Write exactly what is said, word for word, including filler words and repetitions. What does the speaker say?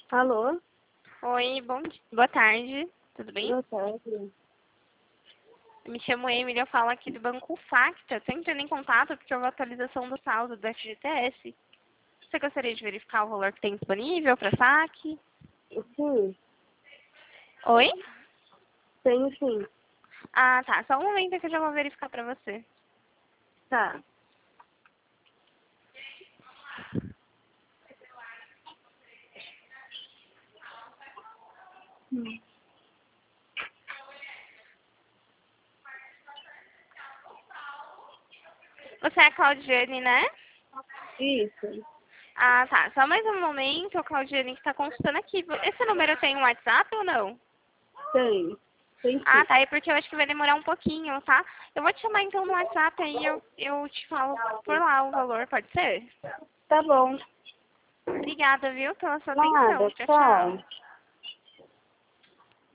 Alô? Oi, bom dia. Boa tarde. Tudo bem? Boa tarde. Eu me chamo Emily, eu falo aqui do Banco Facta. Estou entrando em contato porque houve atualização do saldo do F G T S. Você gostaria de verificar o valor que tem disponível para saque? Sim, Oi? tenho sim. Ah, tá. Só um momento que eu já vou verificar para você. Tá. Hum. Você é a Claudiane, né? Isso, Ah, tá. Só mais um momento, Claudiane, que está consultando aqui. Esse número tem um WhatsApp ou não? tem. Tem Ah, sim. tá. É porque eu acho que vai demorar um pouquinho, tá? Eu vou te chamar então no WhatsApp aí eu, eu te falo por lá o valor, pode ser? Tá bom. Obrigada, viu, pela sua atenção. Nada, Tchau, tchau. tchau.